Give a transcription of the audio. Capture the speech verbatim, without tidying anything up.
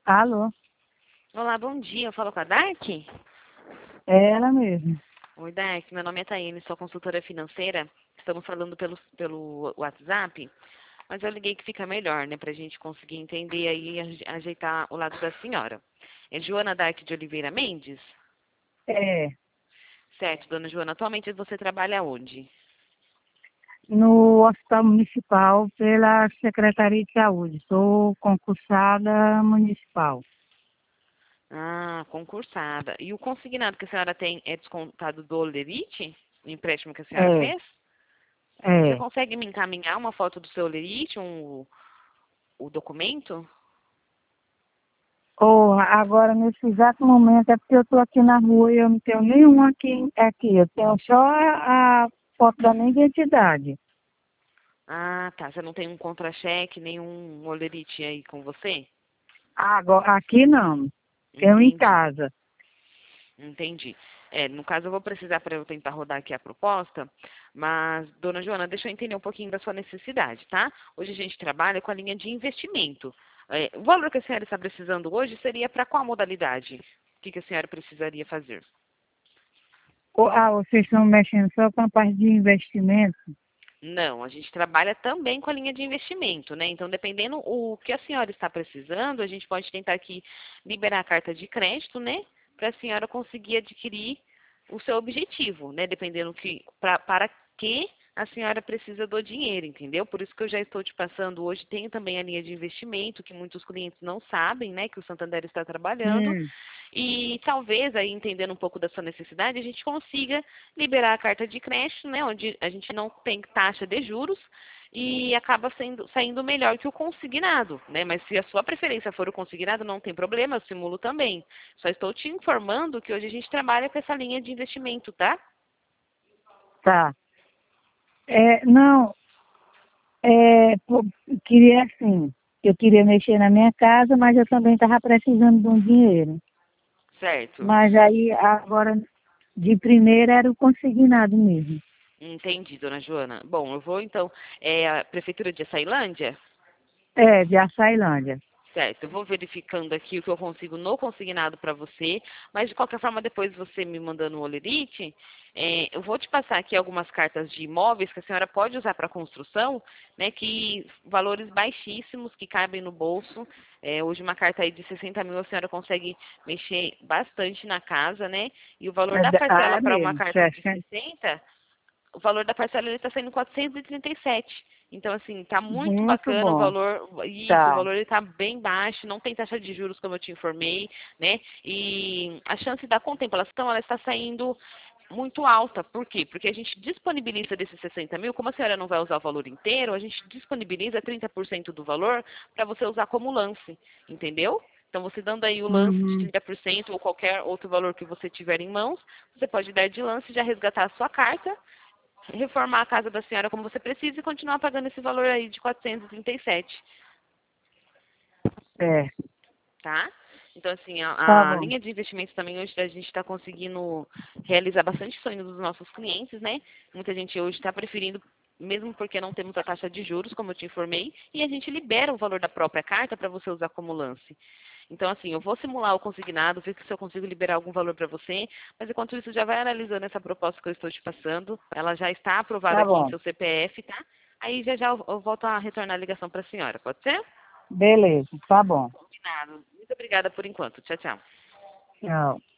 Alô? Olá, bom dia. Eu falo com a Dark? É ela mesmo. Oi, Dark. Meu nome é Taine, sou consultora financeira. Estamos falando pelo, pelo WhatsApp, mas eu liguei que fica melhor, né, para a gente conseguir entender aí e aje- ajeitar o lado da senhora. É Joana Dark de Oliveira Mendes? É, Certo, dona Joana. Atualmente você trabalha onde? no Hospital Municipal pela Secretaria de Saúde. Sou concursada municipal. Ah, concursada. E o consignado que a senhora tem é descontado do Olerite? O empréstimo que a senhora É, fez? Você é. consegue me encaminhar uma foto do seu Olerite, um, o documento? Oh, agora, nesse exato momento, é porque eu estou aqui na rua e eu não tenho nenhum aqui. aqui. Eu tenho só a, a foto da minha identidade. Ah, tá. Você não tem um contra-cheque, nenhum olerite aí com você? Agora, aqui não. Tenho em Entendi, casa. entendi. É, no caso, eu vou precisar para eu tentar rodar aqui a proposta, mas, dona Joana, deixa eu entender um pouquinho da sua necessidade, tá? Hoje a gente trabalha com a linha de investimento. É, o valor que a senhora está precisando hoje seria para qual modalidade? O que, que a senhora precisaria fazer? Oh, ah, vocês estão mexendo só com a parte de investimento? Não, a gente trabalha também com a linha de investimento, né? Então, dependendo o que a senhora está precisando, a gente pode tentar aqui liberar a carta de crédito, né? Para a senhora conseguir adquirir o seu objetivo, né? Dependendo que pra, para que a senhora precisa do dinheiro, entendeu? Por isso que eu já estou te passando hoje. Tenho também a linha de investimento, que muitos clientes não sabem, né? Que o Santander está trabalhando. Hum. E talvez, aí entendendo um pouco da sua necessidade, a gente consiga liberar a carta de crédito, né, onde a gente não tem taxa de juros e acaba sendo, saindo melhor que o consignado, né? Mas se a sua preferência for o consignado, não tem problema, eu simulo também. Só estou te informando que hoje a gente trabalha com essa linha de investimento, tá? Tá. É, não, é, pô, queria assim, eu queria mexer na minha casa, mas eu também estava precisando de um dinheiro. Certo. Mas aí, agora, de primeira era o consignado mesmo. Entendi, dona Joana. Bom, eu vou então. É a Prefeitura de Açailândia? É, de Açailândia. Certo, eu vou verificando aqui o que eu consigo no consignado para você, mas de qualquer forma, depois você me mandando o Olerite, é, eu vou te passar aqui algumas cartas de imóveis que a senhora pode usar para construção, né, que valores baixíssimos que cabem no bolso. É, hoje uma carta aí de sessenta mil a senhora consegue mexer bastante na casa, né? E o valor É, da da- ah, parcela é para uma mesmo, carta de sessenta. sessenta, o valor da parcela está saindo quatrocentos e trinta e sete. Então, assim, tá muito Muito bacana o bom. valor. Isso, o Tá, valor está bem baixo, não tem taxa de juros, como eu te informei, né? E a chance da contemplação, ela está saindo muito alta. Por quê? Porque a gente disponibiliza desses sessenta mil, como a senhora não vai usar o valor inteiro, a gente disponibiliza trinta por cento do valor para você usar como lance, entendeu? Então, você dando aí o lance de uhum, trinta por cento ou qualquer outro valor que você tiver em mãos, você pode dar de lance, já resgatar a sua carta, reformar a casa da senhora como você precisa e continuar pagando esse valor aí de quatrocentos e trinta e sete, é, tá? Então, assim, tá a, a bom. linha de investimentos também hoje a gente está conseguindo realizar bastante sonhos dos nossos clientes, né? Muita gente hoje está preferindo, mesmo porque não temos a taxa de juros, como eu te informei, e a gente libera o valor da própria carta para você usar como lance. Então, assim, eu vou simular o consignado, ver se eu consigo liberar algum valor para você, mas enquanto isso, já vai analisando essa proposta que eu estou te passando. Ela já está aprovada Tá aqui em bom. seu C P F, tá? Aí já já eu, eu volto a retornar a ligação para a senhora, pode ser? Beleza, tá bom. Combinado. Muito obrigada por enquanto. Tchau, tchau. Tchau.